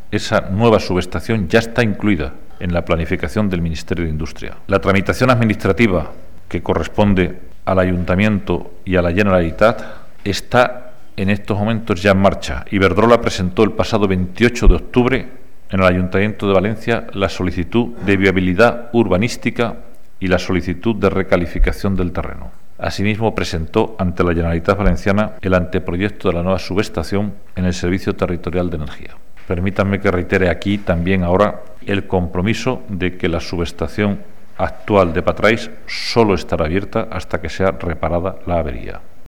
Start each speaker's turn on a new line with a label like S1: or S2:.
S1: esa nueva subestación ya está incluida en la planificación del Ministerio de Industria. La tramitación administrativa que corresponde al Ayuntamiento y a la Generalitat está en estos momentos ya en marcha. Iberdrola presentó el pasado 28 de octubre en el Ayuntamiento de Valencia la solicitud de viabilidad urbanística y la solicitud de recalificación del terreno. Asimismo, presentó ante la Generalitat Valenciana el anteproyecto de la nueva subestación en el Servicio Territorial de Energía. Permítanme que reitere aquí también ahora el compromiso de que la subestación actual de Patrais solo estará abierta hasta que sea reparada la avería.